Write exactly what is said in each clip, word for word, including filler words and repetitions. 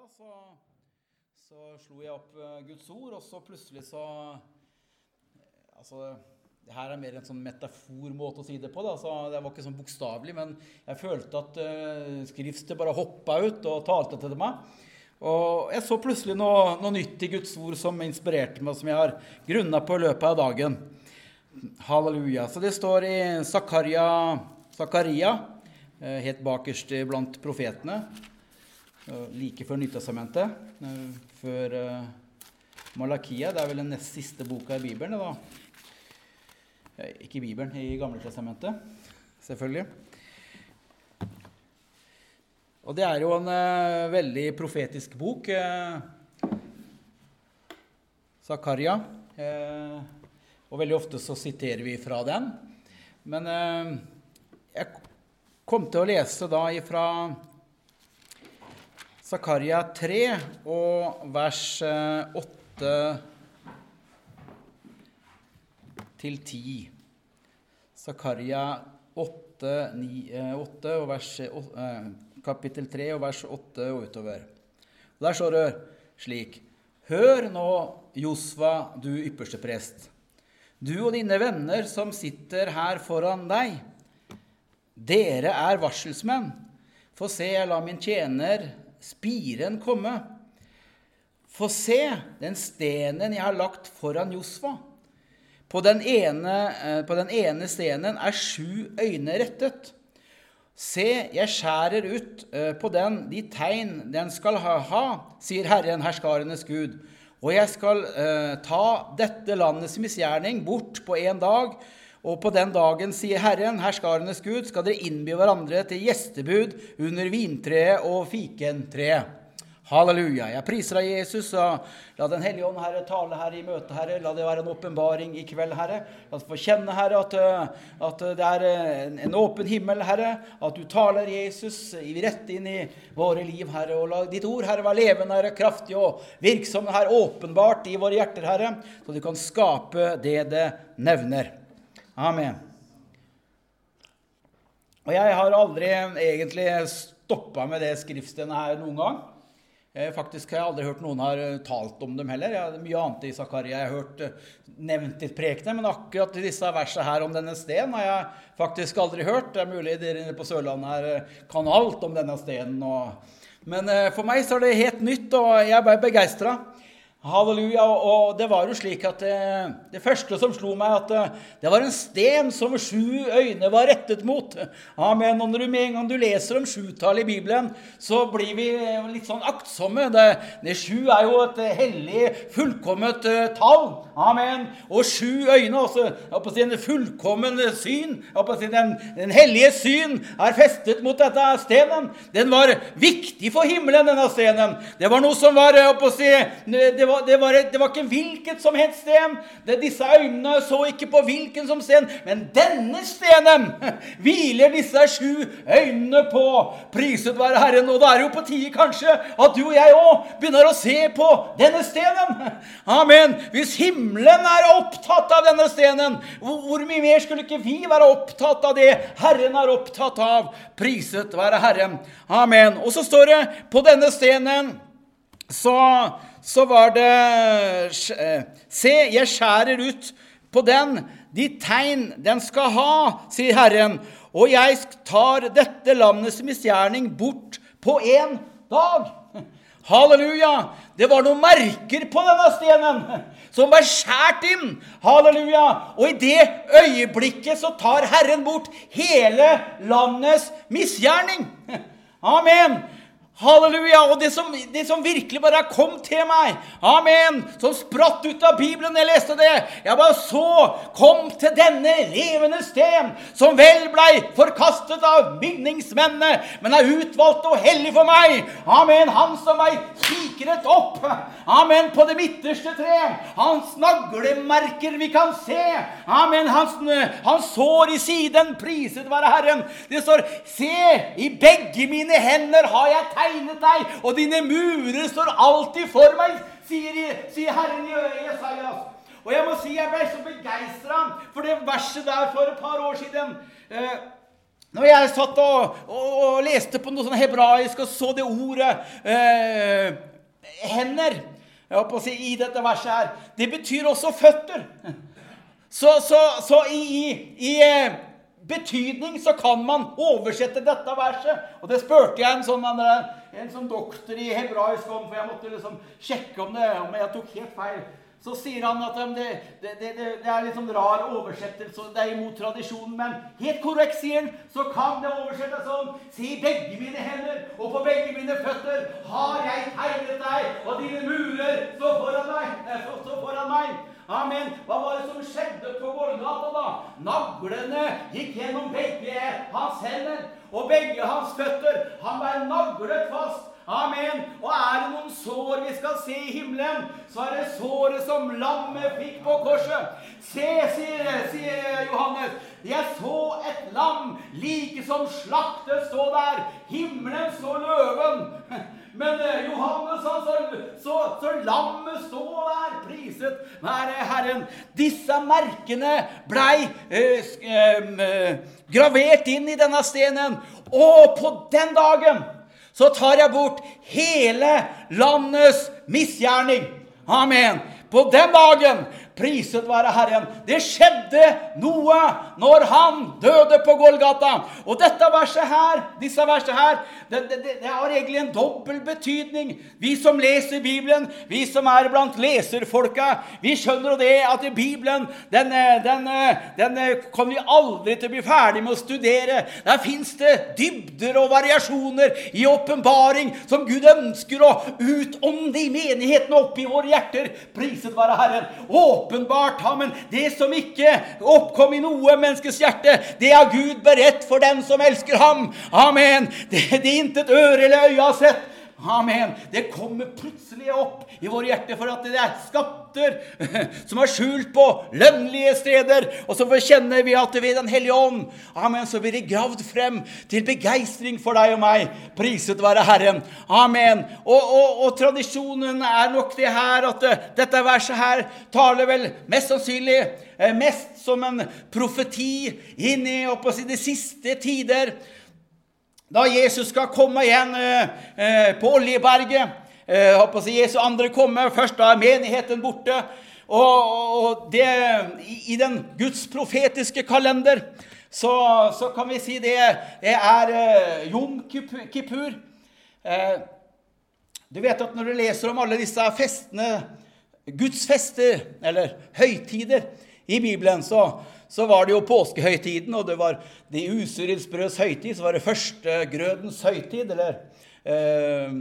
så, så slo jeg opp uh, Guds ord, og så plutselig så, altså, det her er mer en sånn metaformåte å si det på, da, så det var ikke sånn bokstavelig, men jeg følte at uh, skriftet bare hoppet ut og talte til meg. Og jeg så plutselig noe, noe nytt i Guds ord som inspirerte meg, som jeg har grunnet på i løpet av dagen. Halleluja. Så det står i Zakaria, Zakaria uh, helt bakerst blant profetene, like før Nyttestamentet, før Malakia, det er vel den nest siste boka i Bibelen, da. Ikke i Bibelen, i Gamle Testamentet, selvfølgelig. Og det er jo en uh, veldig profetisk bok, uh, Zakaria, uh, og veldig ofte så siterer vi fra den. Men uh, jeg kom til å lese da ifra Zakaria tre og vers åtte til ti. Zakaria åtte, ni, åtte og vers, eh, kapittel tre og vers åtte og utover. Og der står det slik: Hør nå, Josva, du ypperste prest, du og dine venner som sitter her foran deg. Dere er varselsmenn. Få se, jeg lar min tjener spiren komme. Få se den stenen jeg har lagt foran Josva. På den ene, på den ene stenen er sju øyne rettet. Se, jeg skjærer ut på den de tegn den skal ha, sier Herren, herskarenes Gud. Og jeg skal uh, ta dette landets misgjerning bort på en dag, og på den dagen, sier Herren, herskarenes Gud, skal dere innby hverandre til gjestebud under vintreet og fikentreet. Halleluja. Jeg priser deg, Jesus, og la den hellige ånd, Herre, tale her i møte, Herre. La det være en åpenbaring i kveld, Herre. La oss få kjenne, Herre, at, at det er en, en åpen himmel, Herre. At du taler, Jesus, rett inn i våre liv, Herre. Og la ditt ord, Herre, være levende, Herre, kraftig og virksom, Herre, åpenbart i våre hjerter, Herre, så du kan skape det det nevner. Amen. Og jeg har aldri egentlig stoppet med det skriftstedet her noen gang. Faktisk har jeg aldri hørt noen har talt om dem heller. Jeg har mye annet i Zakaria jeg har hørt nevnt i prekene, men akkurat disse versene her om denne stenen har jeg faktisk aldri hørt. Det er mulig dere på Sørlandet her kan alt om denne stenen. Og... Men for meg så er det helt nytt, og jeg ble begeistret. Halleluja, og det var jo slik at det, det første som slo meg at det var en sten som sju øyne var rettet mot. Amen, og når du med en gang du leser om sjutall i Bibelen, så blir vi litt sånn aktsomme. Det, det sju er jo et hellig, fullkommet uh, tall. Amen, og sju øyne, også, jeg håper å si en fullkommen syn, jeg håper å si den, den hellige syn er festet mot dette stenen. Den var viktig for himmelen, denne stenen. Det var noe som var, jeg håper å si, det var Det var, det var ikke hvilket som helst sten. Det, disse øynene så ikke på hvilken som sten, men denne stenen hviler disse sju øynene på. Priset være Herren, og det er jo på tide kanskje at du og jeg også begynner å se på denne stenen. Amen. Hvis himmelen er opptatt av denne stenen, hvor, hvor mye mer skulle ikke vi være opptatt av det Herren er opptatt av? Priset være Herren. Amen. Og så står det på denne stenen, så så var det, se, jeg skjærer ut på den, de tegn den skal ha, sier Herren, og jeg tar dette landets misgjerning bort på en dag. Halleluja! Det var noen merker på denne stenen, som var skjært inn. Halleluja! Og i det øyeblikket så tar Herren bort hele landets misgjerning. Amen! Halleluja, og det som, det som virkelig bare kom til meg, amen, som spratt ut av Bibelen, jeg leste det, jeg bare så, kom til denne levende sten, som vel ble forkastet av bygningsmennene, men er utvalgt og hellig for meg, amen, han som meg kikret opp, amen, på det midterste tre, hans naglemerker vi kan se, amen, hans, hans sår i siden, priset være Herren, det står, se, i begge mine hender har jeg tegnet deg, og dine murer står alltid for meg, sier, sier Herren Jesajas. Og jeg må si, jeg ble så begeistret for det verset der for et par år siden. Eh, Når jeg satt og, og, og leste på noe sånn hebraisk og så det ordet eh, hender, jeg håper å si, i dette verset her, det betyr også føtter. Så, så, så i, i, i eh, betydning så kan man oversette dette verset. Og det spørte jeg en sånn, en, en sånn doktor i hebraisk om, for jeg måtte liksom sjekke om, det, om jeg tok helt feil. Så sier han at det, det, det, det er litt sånn rar oversettelse, det er imot tradisjonen, men helt korrekt sier han, så kan det oversettes sånn: se begge mine hender, og på begge mine føtter har jeg tegnet deg, og dine murer står foran deg, står foran meg. Amen. Hva var det som skjedde på Golgata da? Naglene gikk gjennom begge hans hender, og begge hans føtter. Han var naglet fast. Amen. Og er det noen sår vi skal se i himmelen, så er det såret som lammet fikk på korset. Se, sier, sier Johannes, jeg så et lam like som slaktet stå der. Himmelen så løven. Men Johannes, han så, så, så lammet stå der, priset være Herren. Disse merkene blei øh, øh, gravert inn i denne stenen, og på den dagen så tar jeg bort hele landets misgjerning. Amen. På den dagen, priset være Herren, det skjedde noe når han døde på Golgata. Og dette verset her, disse verset her, det, det, det har egentlig en dobbel betydning. Vi som leser Bibelen, vi som er blant leserfolka, vi skjønner det at i Bibelen, den, den, den kommer vi aldri til å bli ferdig med å studere. Der finnes det dybder og variasjoner i åpenbaring som Gud ønsker å utånde i menigheten opp i våre hjerter. Priset være Herren. Åpenbart, amen. Det som ikke oppkom i noe menneskes hjerte, det er Gud beredt for den som elsker ham. Amen. Det, det er intet øre eller øye har sett. Amen. Det kommer plutselig opp i våre hjerter for at det er skatter som er skjult på lønnlige steder, og så kjenner vi at ved den hellige ånd, amen, så blir det gravd frem til begeistring for deg og meg. Priset være Herren. Amen. Og, og, og tradisjonen er nok det her, at uh, dette verset her taler vel mest sannsynlig uh, mest som en profeti inn i, oppå si, de siste tider, da Jesus skal komme igjen eh, på Oljeberget. Eh, håper jeg Jesu andre komme, først da er menigheten borte. Og, og det, i, i den Guds profetiske kalender, så, så kan vi si det, det er eh, Yom Kippur. Eh, du vet at når du leser om alle disse festene, Guds fester, eller høytider i Bibelen, så så var det jo påskehøytiden, og det var de usurelsbrøds høytid, så var det første grødens høytid, eller eh,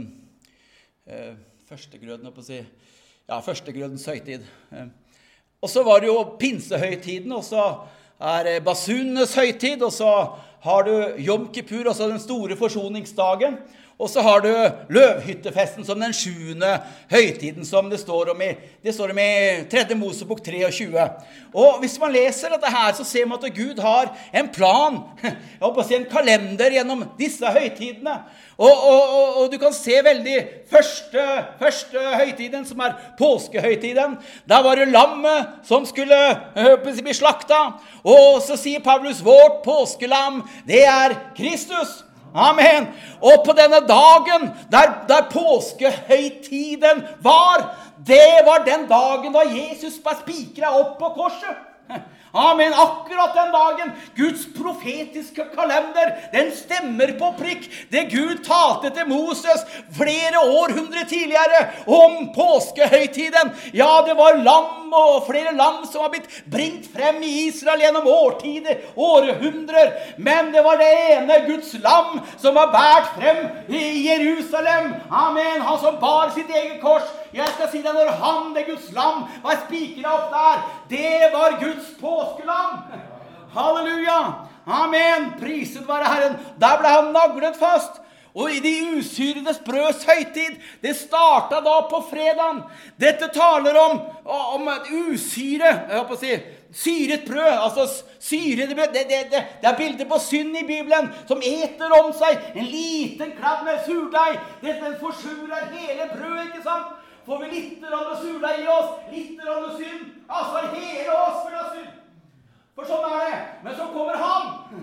eh, første grøden, på å si, ja, første grødens høytid. Eh. Og så var det jo pinsehøytiden, og så er basunenes høytid, og så har du Yom Kippur, altså den store forsoningsdagen, og så har du løvhyttefesten som den sjuende høytiden som det står om i, det står om i tredje Mosebok tjuetre. Og hvis man leser dette her, så ser man at Gud har en plan, jeg håper å si en kalender gjennom disse høytidene. Og, og, og, og du kan se veldig første, første høytiden, som er påskehøytiden. Der var det lammet som skulle bli slaktet. Og så sier Paulus, vårt påskelam, det er Kristus. Amen. Og på denne dagen der, der påskehøytiden var, det var den dagen da Jesus ble spikret opp på korset. Amen, akkurat den dagen. Guds profetiske kalender, den stemmer på prikk. Det Gud talte til Moses flere århundre tidligere om påskehøytiden. Ja, det var lam og flere lam som var blitt bringt frem i Israel gjennom årtider, århundrer. Men det var det ene Guds lam som var bært frem i Jerusalem. Amen, han som bar sitt eget kors. Jeg skal si det, når han, det Guds lam, var spikret opp der, det var Guds påskelam. Halleluja. Amen. Priset være Herren. Der ble han naglet fast. Og i de usyredes brøds høytid, det startet da på fredagen. Dette taler om, om et usyre, jeg håper å si, syret brød, altså syret brød, det, det, det, det er bilder på synd i Bibelen, som eter om seg en liten kladd med surdeig. Dette forsurer hele brød, ikke sant? Får vi litt av det surdeig i oss, litt av det synd, altså hele oss vil ha synd. For sånn er det. Men så kommer han.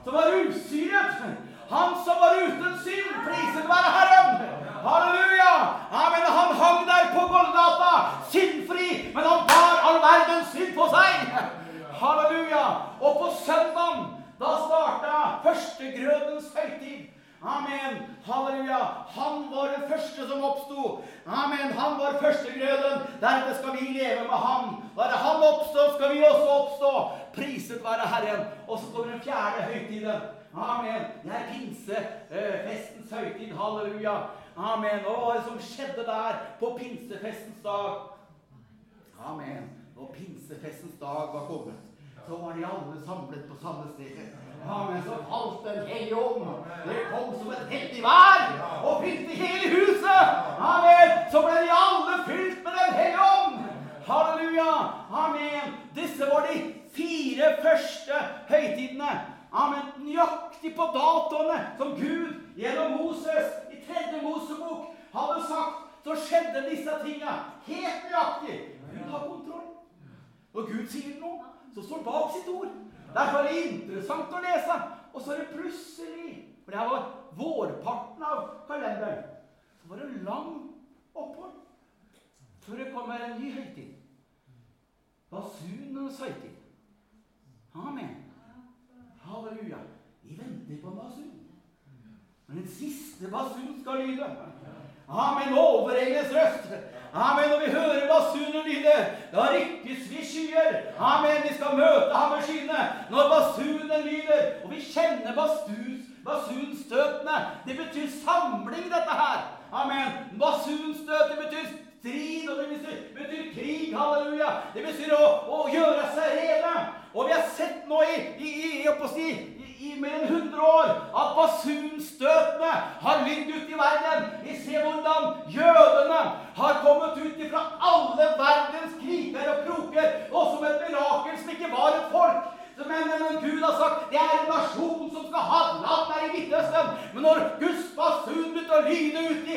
som var usyret, han som var uten synd, priset være Herren. Halleluja! Amen, han hang der på Golgata, syndfri, men han bar all verdens synd på seg. Halleluja! Og på søndagen, da startet førstegrødens høytid. Amen, halleluja, han var den første som oppstod. Amen, han var førstegrøden, deretter skal vi leve med han. Bare han oppstår, skal vi også oppstå. Priset være Herren. Og så kommer den fjerde høytiden. Amen, det er pinse, eh, festens høytid, halleluja. Amen, og hva er det som skjedde der på pinsefestens dag? Amen, og pinsefestens dag var kommet. Så var de alle samlet på samme sted. Amen, så falt den hellige ånd. Det kom som et heldig vær, og fylte hele huset. Amen, så ble de alle fylt med den hellige ånd. Halleluja, amen. Disse var de fire første høytidene. Amen, nøyaktig på datoene som Gud gjennom Moses i tredje Mosebok hadde sagt, så skjedde disse tingene helt nøyaktig. Gud har kontroll. Og Gud sier noe, så står bak sitt ord. Derfor er det interessant å lese. Og så er det plutselig, for det var vårparten av kalenderen, så var det lang opphold. Før det kommer en ny høytid. Basunens høytid. Amen. Halleluja. Vi venter på en basun. Men den siste basun skal lyde. Amen, overengelens røst. Amen, når vi hører basunen lyde, da rykkes vi skyer. Amen, vi skal møte ham med skyene. Når basunen lyder, og vi kjenner basus, basunstøtene, det betyr samling dette her. Amen, basunstøt, det betyr strid, og det betyr, betyr krig, halleluja. Det betyr å, å gjøre seg rene. Og vi har sett nå i, i, i, i, i, i mer enn hundre år at basunstøtene har lydd ut i verden. Vi ser hvordan jødene har kommet ut fra alle verdens kriger og kroker, og som et mirakel som ikke var et folk. Men, men Gud har sagt, det er en nasjon som skal ha land der i Midtøsten. Men når Guds basun begynte å lyde ut i,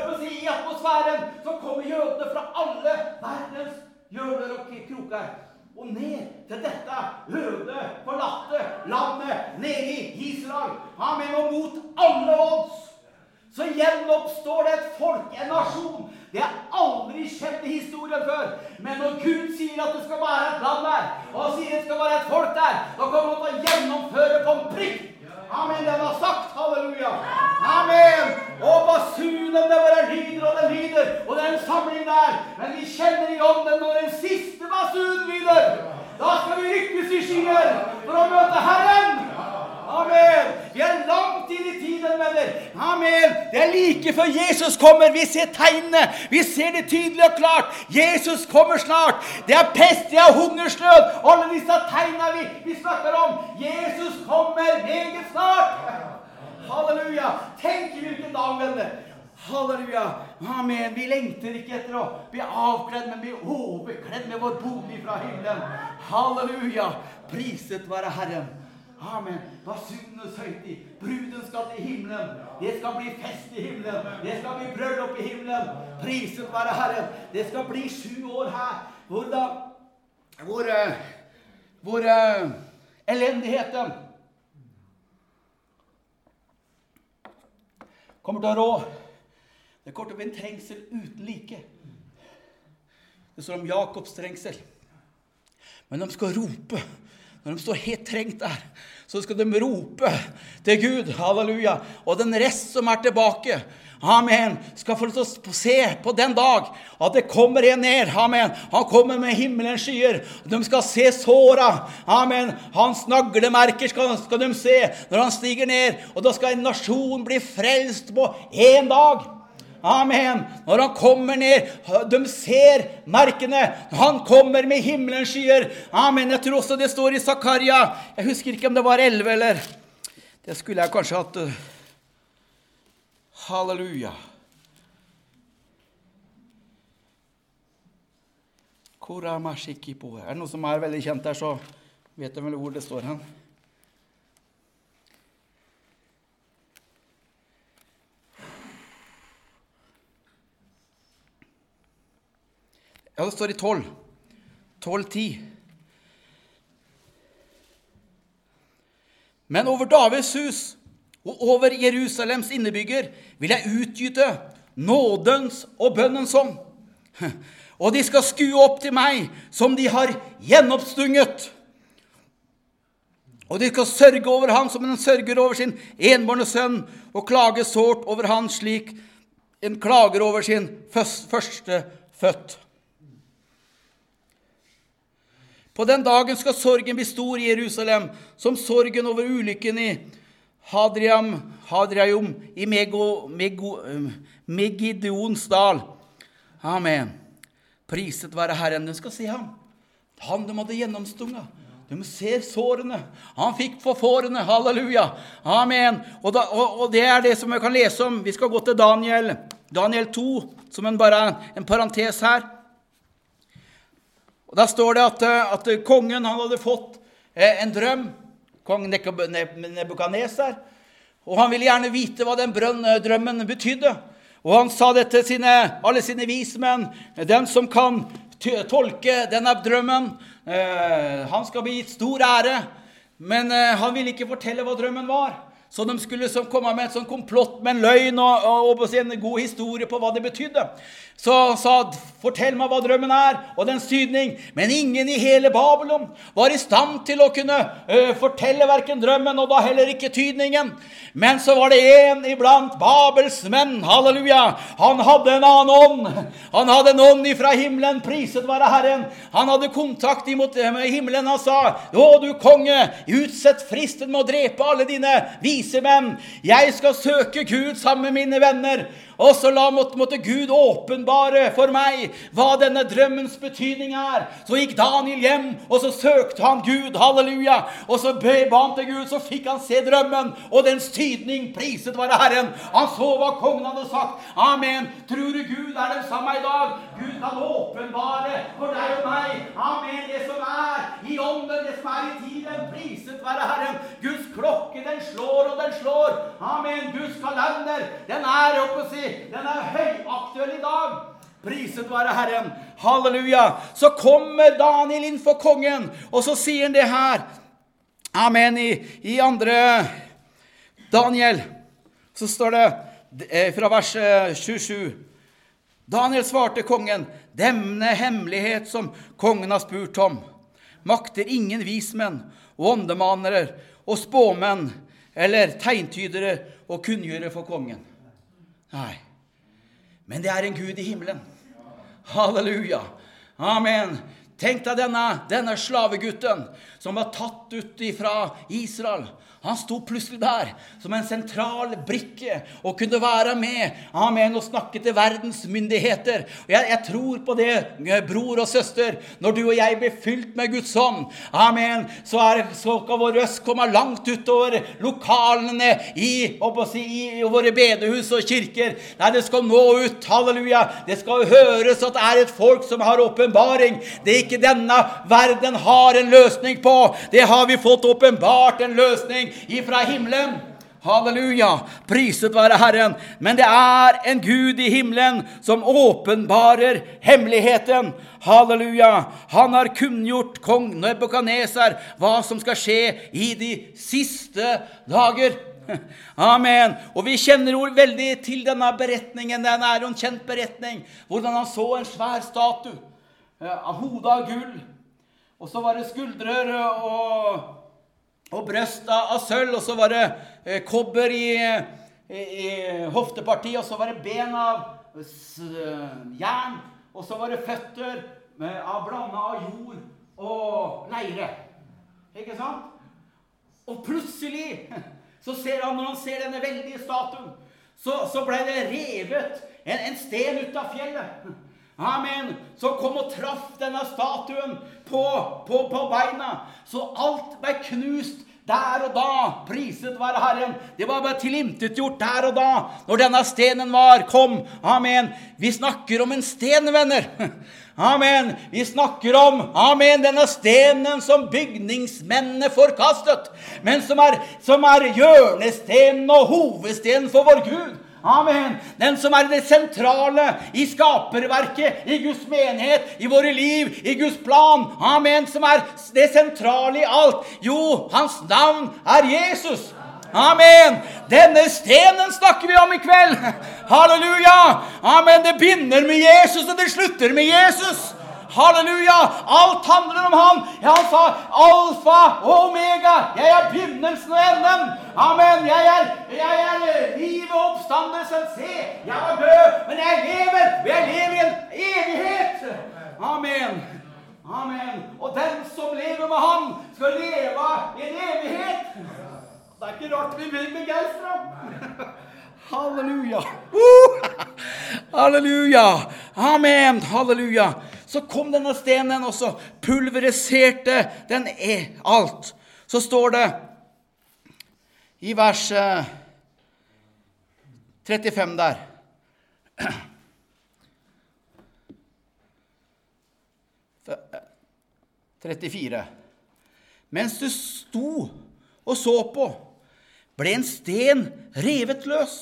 i atmosfæren, så kommer jødene fra alle verdens hjørner og kroker. Og ned til dette øde, forlatte landet, ned i Israel. Amen, og mot alle odds. Så gjenoppstår det et folk, en nasjon. Det er aldri skjedd i historien før. Men når Gud sier at det skal være et land der, og han sier det skal være et folk der, da kommer han til å gjennomføre på en prikk. Amen, det han har sagt, halleluja. Amen. Og basunen, det bare lyder og den lyder, og det er en samling der. Men vi kjenner i ånden når den siste basunen lyder. Da skal vi rykkes i skyer for å møte Herren. Amen. Vi er langt inn i tiden, venner. Amen. Det er like før Jesus kommer. Vi ser tegnene. Vi ser det tydelig og klart. Jesus kommer snart. Det er pest, det er hungersnød. Alle disse tegnene vi, vi snakker om. Jesus kommer meget snart. Halleluja. Tenk hvilken dag, venner. Halleluja. Amen. Vi lengter ikke etter å bli avkledd, men bli overkledd med vår bolig fra himmelen. Halleluja. Priset være Herren. Amen. Basunenes høytid. Bruden skal til himmelen. Det skal bli fest i himmelen. Det skal bli bryllup i himmelen. Priset være Herren. Det skal bli sju år her. Hvor da? Hvor, hvor uh, elendigheten kommer til å rå. Det kommer til å bli en trengsel uten like. Det står om Jakobs trengsel. Men de skal rope. Når de står helt trengt der, så skal de rope til Gud, halleluja. Og den rest som er tilbake, amen, skal få lov til å se på den dag, at det kommer en ned, amen. Han kommer med himmelens skyer, de skal se såra, amen. Hans naglemerker skal, skal de se når han stiger ned, og da skal en nasjon bli frelst på en dag. Amen. Når han kommer ned, de ser merkene. Han kommer med himmelens skyer. Amen. Jeg tror også det står i Zakaria. Jeg husker ikke om det var elleve eller... Det skulle jeg kanskje hatt... Halleluja. Koramashiki-po. Er det noe som er veldig kjent der, så vet jeg vel hvor det står hen. Ja, det står i tolv. tolv ti. Men over Davids hus og over Jerusalems innebygger vil jeg utgyte nådens og bønnens ånd. Og de skal skue opp til meg som de har gjenoppstunget. Og de skal sørge over han som en sørger over sin enbårne sønn, og klage sårt over han slik en klager over sin første født. På den dagen skal sorgen bli stor i Jerusalem, som sorgen over ulykken i Hadriam, Hadriam i Mego, Mego, Megidons dal. Amen. Priset være Herren. Du skal se ham. Han de hadde gjennomstunget. De ser sårene. Han fikk forfårene. Halleluja. Amen. Og, da, og, og det er det som vi kan lese om. Vi skal gå til Daniel. Daniel to, som en, bare en parentes her. Og da står det at, at kongen han hadde fått en drøm. Kong Nebukadnesar. Og han ville gjerne vite hva den drømmen betydde. Og han sa det til sine, alle sine vismenn, den som kan tolke denne drømmen, eh, han skal bli gitt stor ære, men eh, han ville ikke fortelle hva drømmen var. Så de skulle så komme med et sånn komplott med en løgn og, og, og en god historie på hva det betydde. Så han sa, fortell meg hva drømmen er, og den sydning. Men ingen i hele Babylon var i stand til å kunne uh, fortelle hverken drømmen, og da heller ikke tydningen. Men så var det en iblant Babels menn, halleluja. Han hadde en annen ånd. Han hadde en ånd ifra himmelen, priset være Herren. Han hadde kontakt imot himmelen. Han sa, å du konge, utsett fristen med å drepe alle dine vise menn. Jeg skal søke Gud sammen med mine venner. Og så la måtte, måtte Gud åpenbare for meg hva denne drømmens betydning er. Så gikk Daniel hjem, og så søkte han Gud, halleluja. Og så ba han til Gud, så fikk han se drømmen, og dens tydning, priset være Herren. Han så hva kongen hadde sagt. Amen. Tror du Gud er den samme i dag? Gud kan åpenbare for deg og meg. Amen. Det som er i ånden, det som er i tiden, priset være Herren. Guds klokke, den slår og den slår. Amen. Guds kalender, den er oppe å si, den er høyaktuell i dag. Priset være Herren. Halleluja. Så kommer Daniel inn for kongen, og så sier han det her. Amen. I, i andre Daniel, så står det fra vers tjuesju. Daniel svarte kongen, denne hemmelighet som kongen har spurt om, makter ingen vismenn og åndemanere og spåmenn eller tegntydere å kunngjøre for kongen. Nei, men det er en Gud i himmelen. Halleluja. Amen. Tenk deg denne, denne slavegutten som var tatt ut fra Israel. Han stod plutselig der som en sentral brikke og kunne være med, amen, og snakke til verdens myndigheter. Og jeg, jeg tror på det, bror og søster, når du og jeg blir fylt med Guds ånd, amen, så, er, så kan vår røst komme langt utover lokalene i, si, i våre bedehus og kirker. Nei, det skal nå ut, halleluja. Det skal høres at det er et folk som har åpenbaring. Det er ikke denne verden har en løsning på. Det har vi fått åpenbart en løsning ifra himmelen. Halleluja, priset være Herren. Men det er en Gud i himmelen som åpenbarer hemmeligheten. Halleluja, han har kunngjort kong Nebukadnesar hva som skal skje i de siste dager. Amen. Og vi kjenner jo veldig til denne beretningen. Den er jo en kjent beretning, hvordan han så en svær statue av hodet av gull, og så var det skuldrer og og brøst av sølv, og så var det eh, kobber i, i, i hoftepartiet, og så var det ben av s, jern, og så var det føtter med, av blandet av jord og leire. Ikke sant? Og plutselig, så ser han, når han ser denne veldige statuen, så, så ble det revet en, en sten ut av fjellet. Amen. Så kom og traff denne statuen på, på, på beina. Så alt ble knust der og da. Priset være Herren. Det var bare tilintetgjort der og da, når denne stenen var, kom. Amen. Vi snakker om en sten, venner. Amen. Vi snakker om, amen, denne stenen som bygningsmennene forkastet, men som er, som er hjørnestenen og hovedstenen for vår Gud. Amen. Den som er det sentrale i skaperverket, i Guds menighet, i våre liv, i Guds plan. Amen. Som er det sentrale i alt. Jo, hans navn er Jesus. Amen. Denne stenen snakker vi om i kveld. Halleluja. Amen. Det begynner med Jesus, og det slutter med Jesus. Halleluja. Alt handler om han. Ja, han sa alfa og omega. Jeg er begynnelsen og enden. Amen. Jeg er, jeg er livet og oppstandelsen. Se, jeg var død, men jeg lever. Jeg lever i en evighet. Amen. Amen. Og den som lever med han skal leve i en evighet. Det er ikke rart vi blir begeistret. Halleluja. Uh! Halleluja. Amen. Halleluja. Så kom denne stenen, og så pulveriserte den alt. Så står det i vers trettifem der. trettifire. Mens du sto og så på, ble en sten revet løs.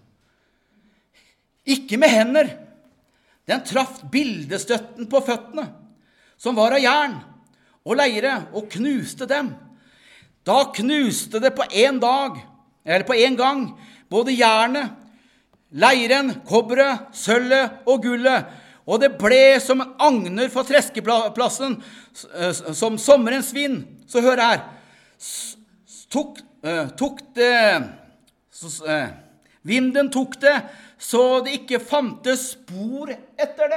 Ikke med hender. Den traff bildestøtten på føttene, som var av jern og leire, og knuste dem. Da knuste det på en dag, eller på en gang, både jernet, leiren, kobberet, sølvet og gullet, og det ble som en agner for treskeplassen, som sommerens vind. Så hør her, tok, tok det, så, vinden tok det, så det ikke fantes spor etter det.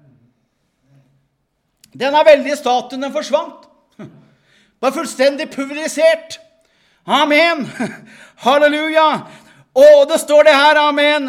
Denne veldige statuen, den forsvant. Var fullstendig pulverisert. Amen. Halleluja. Og det står det her, amen.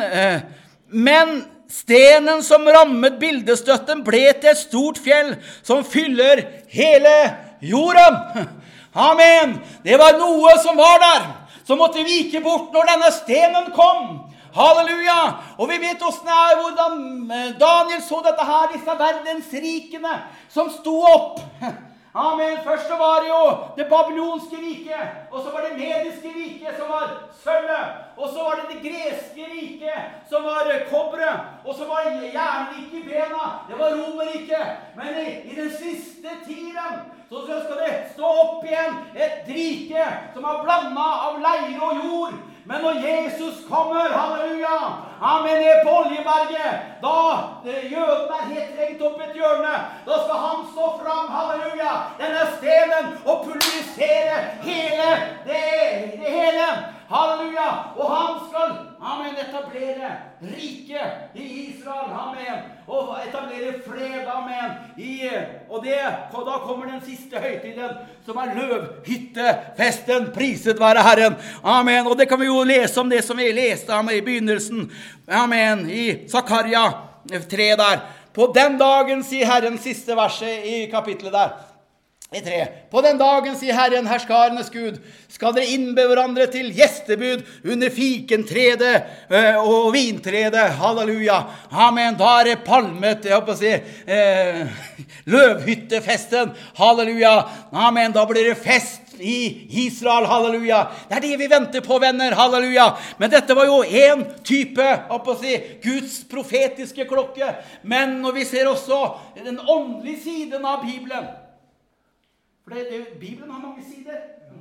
Men stenen som rammet bildestøtten ble til et stort fjell som fyller hele jorden. Amen. Det var noe som var der, som måtte vike bort når denne stenen kom. Halleluja! Og vi vet hvordan det er, hvordan Daniel så dette her, disse verdensrikene som sto opp. Amen. Først så var det jo det babylonske riket, og så var det mediske riket som var sølvet, og så var det det greske riket som var kobberet, og så var det jernriket i bena, det var romerriket. Men i, i den siste tiden så skal det stå opp igjen et rike som er blandet av leire og jord. Men når Jesus kommer, halleluja, amen, ned på Oljeberget, da jøden er helt trengt opp et hjørne, da skal han stå fram, halleluja, denne stenen, og pulverisere hele det, det hele, halleluja, og han skal, amen, etablere rike i Israel, amen, og etablere fred, amen, i, og det, og da kommer den siste høytiden, som er løvhyttefesten, priset være Herren, amen, og det kan vi jo lese om det som vi leste om i begynnelsen, amen, i Zakaria tre der. På den dagen, sier Herren, siste verset i kapitlet der, i tre. På den dagen, sier Herren, herskarenes Gud, skal dere innbe hverandre til gjestebud under fikentredet og vintredet. Halleluja. Amen. Da er det palmet, jeg håper å si, eh, løvhyttefesten. Halleluja. Amen. Da blir det fest i Israel, halleluja. Det er det vi venter på, venner, halleluja. Men dette var jo en type, jeg håper å si, Guds profetiske klokke. Men når vi ser også den åndelige siden av Bibelen, for det, det, Bibelen har mange sider.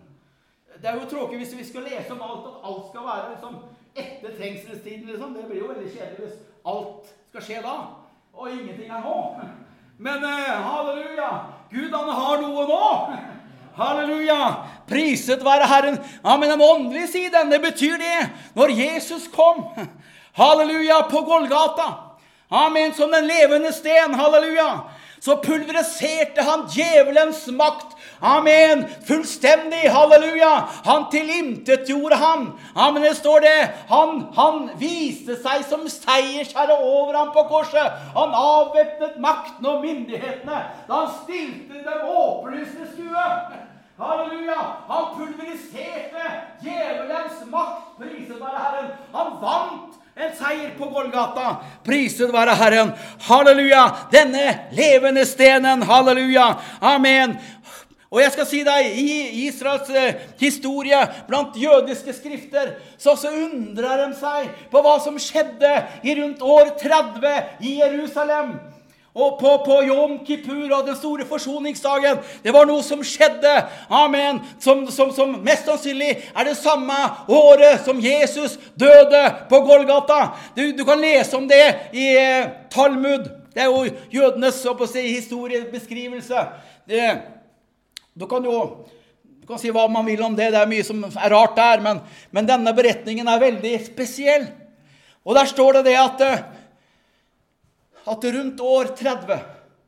Det er jo tråkig hvis vi skal lese om alt, at alt skal være liksom, etter trengselstiden. Liksom. Det blir jo veldig kjedelig hvis alt skal skje da, og ingenting er nå. Men uh, halleluja, Gud han har noe nå. Halleluja, priset være Herren. Ja, men den åndelige siden, det betyr det. Når Jesus kom, halleluja, på Golgata, amen, som den levende sten, halleluja, så pulveriserte han djevelens makt. Amen. Fullstendig. Halleluja. Han tilintetgjorde han. Amen. Det står det. Han, han viste seg som seiersherre over ham på korset. Han avvæpnet makten og myndighetene da han stilte dem åpenlyse skue. Halleluja. Han pulveriserte djevelens makt. Priset være Herren. Han vant en seier på Golgata. Priset være Herren. Halleluja. Denne levende stenen. Halleluja. Amen. Og jeg skal si deg, i Israels eh, historie, blant jødiske skrifter, så, så undrer de seg på hva som skjedde i rundt år tretti i Jerusalem. Og på, på Yom Kippur og den store forsoningsdagen, det var noe som skjedde, amen, som, som, som mest sannsynlig er det samme året som Jesus døde på Golgata. Du, du kan lese om det i eh, Talmud. Det er jo jødenes, så på å si, historiebeskrivelse. Det, du kan jo du kan si hva man vil om det, det er mye som er rart der, men, men denne beretningen er veldig spesiell. Og der står det det at at rundt år tretti,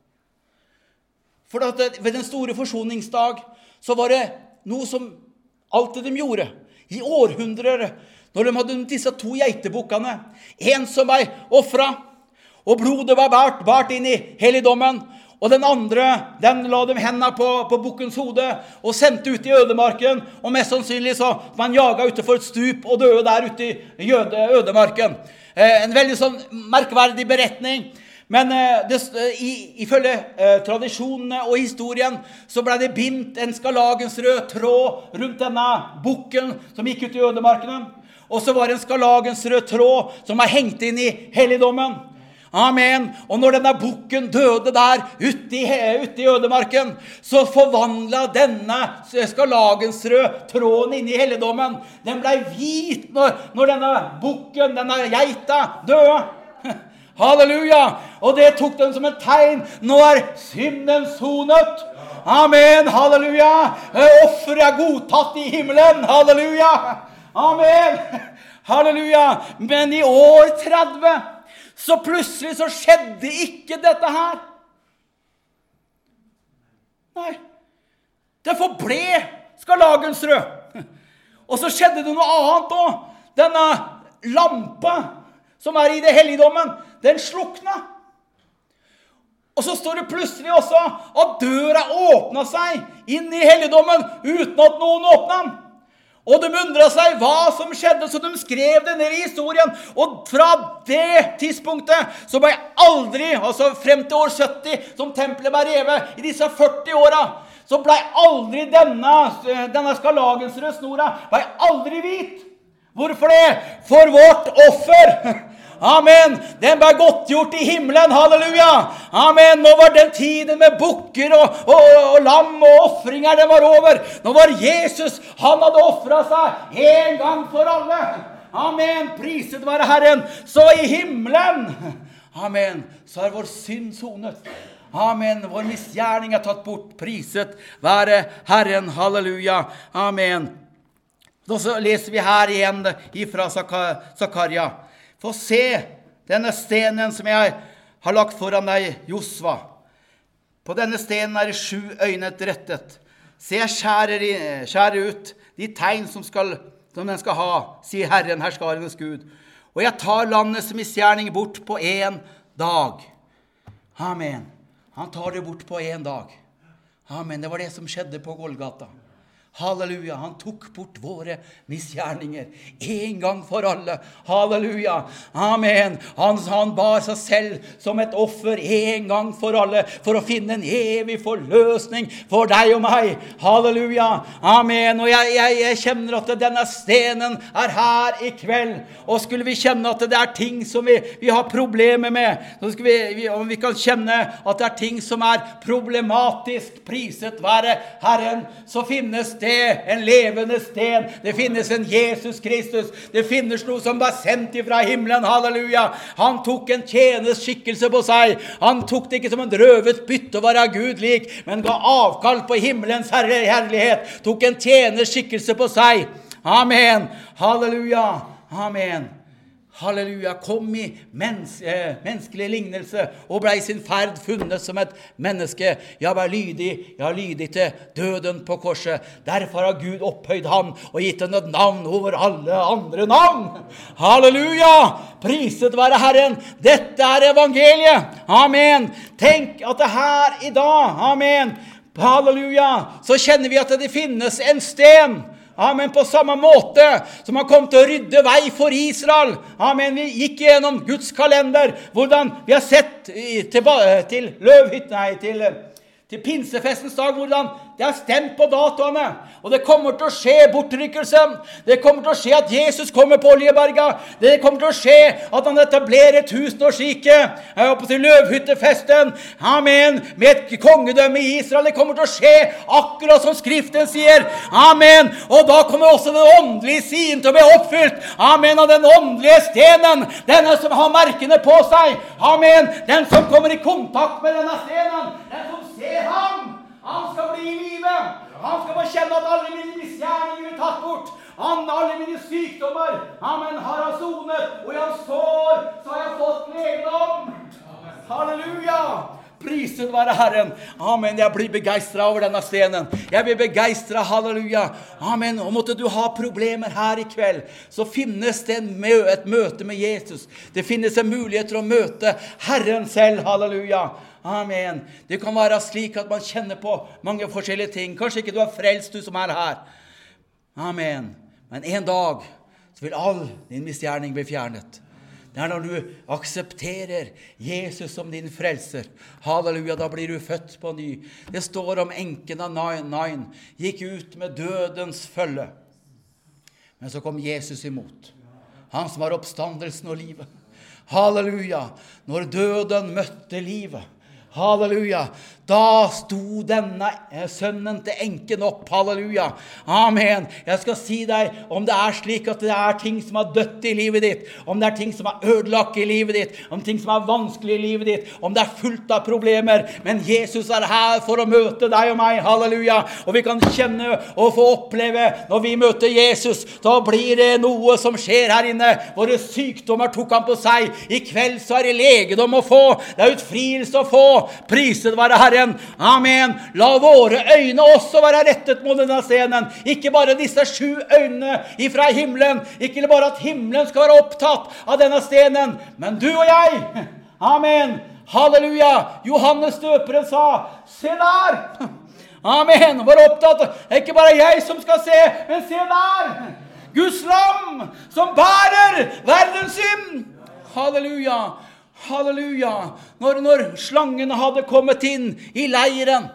for at ved den store forsoningsdag, så var det noe som alltid de gjorde, i århundrer, når de hadde disse to geitebukkene, en som ble offret, og blodet var bært, bært inn i helligdommen, og den andre, den la dem hendene på, på bukkens hode, og sendte ut i ødemarken, og mest sannsynlig så var han jaget utenfor et stup, og døde der ute i jøde, ødemarken. Eh, en veldig sånn merkverdig beretning. Men eh, det, i, ifølge eh, tradisjonene og historien så ble det bindt en skarlagensrød tråd rundt denne bukken som gikk ut i ødemarkene. Og så var det en skarlagensrød tråd som var hengt inn i helligdommen. Amen. Og når denne bukken døde der ute i, ute i ødemarken, så forvandlet denne skarlagensrød tråden inn i helligdommen. Den ble hvit når, når denne bukken, denne geita, døde. Halleluja! Og det tok dem som et tegn. Nå er synden sonet. Amen, halleluja! Offer er godtatt i himmelen. Halleluja! Amen! Halleluja! Men i år tretti, så plutselig så skjedde ikke dette her. Nei, det forble skarlagensrød. Og så skjedde det noe annet også. Denne lampa som er i det helligdommen, den slukna. Og så står det plutselig også at døra åpnet seg inn i helligdommen uten at noen åpnet den. Og de undret seg hva som skjedde, så de skrev det ned i historien. Og fra det tidspunktet så ble aldri, altså frem til år sytti, som tempelet ble revet, i disse førti åra, så ble aldri denne, denne skarlagensrøde snora, ble aldri hvit. Hvorfor det? For vårt offer. Amen. Den ble godtgjort i himmelen. Halleluja. Amen. Nå var den tiden med bukker og, og, og lam og offringer, den var over. Nå var Jesus, han hadde offret seg en gang for alle. Amen. Priset være Herren. Så i himmelen, amen, så er vår synd sonet. Amen. Vår misgjerning er tatt bort. Priset være Herren. Halleluja. Amen. Da så leser vi her igjen ifra Zakaria. Få se denne stenen som jeg har lagt foran deg, Josva. På denne stenen er det sju øyne rettet. Se, jeg skjærer, i, skjærer ut de tegn som, skal, som den skal ha, sier Herren, herskarenes Gud. Og jeg tar landets misgjerning bort på en dag. Amen. Han tar det bort på en dag. Amen. Det var det som skjedde på Golgata. Halleluja, han tok bort våre misgjerninger en gang for alle. Halleluja, amen. Han, han bar seg selv som et offer en gang for alle, for å finne en evig forløsning for deg og meg. Halleluja, amen. Og jeg, jeg, jeg kjenner at denne stenen er her i kveld. Og skulle vi kjenne at det er ting som vi, vi har problemer med, så skal vi, vi, om vi kan kjenne at det er ting som er problematisk, priset være Herren, så finnes det en levende sten. Det finnes en Jesus Kristus. Det finnes noe som var sendt ifra himmelen. Halleluja. Han tok en tjeners skikkelse på seg. Han tok det ikke som en røvet bytte å være Gud lik, men ga avkall på himmelens herre, herlighet. Tok en tjeners skikkelse på seg. Amen. Halleluja. Amen. Halleluja, kom i mens, eh, menneskelig lignelse og ble i sin ferd funnet som et menneske. Jeg var lydig, jeg var lydig til døden på korset. Derfor har Gud opphøyd ham og gitt ham et navn over alle andre navn. Halleluja, priset være Herren. Dette er evangeliet. Amen. Tenk at det her i dag, amen, halleluja, så kjenner vi at det finnes en sten. Amen, på samme måte som han kom til å rydde vei for Israel. Amen, vi gikk gjennom Guds kalender, hvordan vi har sett til, til løvhytten, nei, til, til pinsefestens dag, hvordan det er stemt på datoene. Og det kommer til å skje bortrykkelsen. Det kommer til å skje at Jesus kommer på Oljeberga. Det kommer til å skje at han etablerer tusenårsrike. Jeg håper til løvhyttefesten. Amen. Med et kongedømme i Israel. Det kommer til å skje akkurat som Skriften sier. Amen. Og da kommer også den åndelige siden til å bli oppfylt. Amen. Av den åndelige stenen. Denne som har merkene på seg. Amen. Den som kommer i kontakt med denne stenen. Den som ser ham. Han skal bli i livet. Han skal få kjenne at alle mine misgjerninger er tatt bort. Han, alle mine sykdommer. Amen, har han sonet. Og i hans sår så har jeg fått legedom. Halleluja. Priset være Herren. Amen, jeg blir begeistret over denne stenen. Jeg blir begeistret, halleluja. Amen, og måtte du ha problemer her i kveld, så finnes det en mø et møte med Jesus. Det finnes en mulighet til å møte Herren selv, halleluja. Amen. Det kan være slik at man kjenner på mange forskjellige ting. Kanskje ikke du er frelst, du som er her. Amen. Men en dag så vil all din misgjerning bli fjernet. Det er når du aksepterer Jesus som din frelser. Halleluja, da blir du født på ny. Det står om enken av Nain, gikk ut med dødens følge. Men så kom Jesus imot. Han som har oppstandelsen og livet. Halleluja, når døden møtte livet. Halleluja. Da sto denne sønnen til enken opp. Halleluja. Amen. Jeg skal si deg, om det er slik at det er ting som har dødt i livet ditt, om det er ting som er ødelagt i livet ditt, om ting som er vanskelig i livet ditt, om det er fullt av problemer, men Jesus er her for å møte deg og meg. Halleluja. Og vi kan kjenne og få oppleve, når vi møter Jesus, da blir det noe som skjer her inne. Våre sykdommer tok han på seg. I kveld så er det legedom å få. Det er utfrielse å få. Priset være Herren. Amen. La våre øyne også være rettet mot denne scenen. Ikke bare disse sju øynene ifra himmelen. Ikke bare at himmelen skal være opptatt av denne scenen. Men du og jeg. Amen. Halleluja. Johannes døperen sa, se der. Amen. Var opptatt. Det er ikke bare jeg som skal se, men se der. Guds lam som bærer verdens synd. Halleluja. Halleluja. Når, når slangene hadde kommet inn i leiren.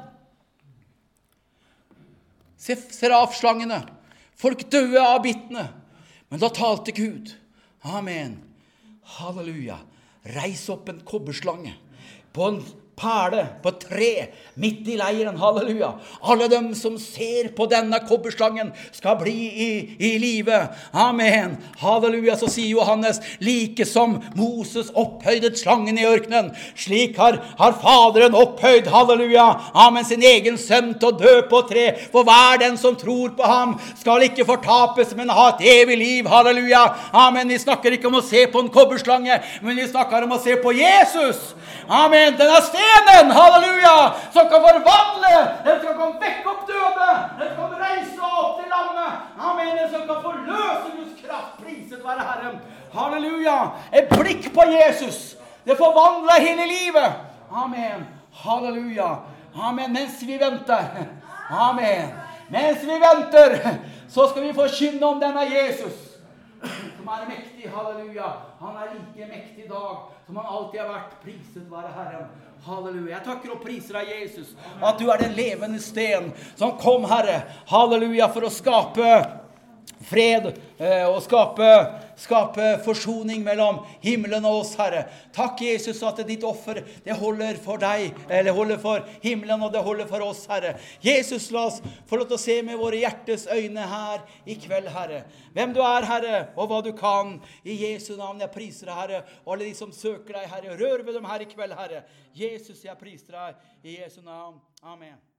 Se, serafslangene. Folk døde av bittene. Men da talte Gud. Amen. Halleluja. Reis opp en kobberslange på en perle, på et tre, midt i leiren. Halleluja. Alle dem som ser på denne kobberslangen skal bli i, i livet. Amen. Halleluja. Så sier Johannes, like som Moses opphøydet slangen i ørkenen, slik har, har faderen opphøyd, halleluja, amen, sin egen sønn til å dø på tre. For hver den som tror på ham skal ikke fortapes, men ha et evig liv. Halleluja. Amen. Vi snakker ikke om å se på en kobberslange, men vi snakker om å se på Jesus. Amen. Den er stenen, halleluja, som kan forvandle, den som kan vekke opp døde, den som kan reise opp til lammet. Amen. Den som kan forløse Guds kraft. Priset være Herren. Halleluja. Et blikk på Jesus, det forvandler hele livet. Amen. Halleluja. Amen. Mens vi venter. Amen. Mens vi venter, så skal vi forkynne om denne Jesus, som er mektig. Halleluja. Han er like mektig i dag som han alltid har vært. Priset være Herren. Halleluja. Jeg takker og priser deg, Jesus, at du er den levende sten som kom, Herre. Halleluja, for å skape fred eh, og skape, skape forsoning mellom himmelen og oss, Herre. Takk, Jesus, at ditt offer, det holder for deg, eller holder for himmelen, og det holder for oss, Herre. Jesus, la oss få lov til å se med våre hjertes øyne her i kveld, Herre. Hvem du er, Herre, og hva du kan. I Jesu navn, jeg priser deg, Herre, og alle de som søker deg, Herre. Rør ved dem her i kveld, Herre. Jesus, jeg priser deg i Jesu navn. Amen.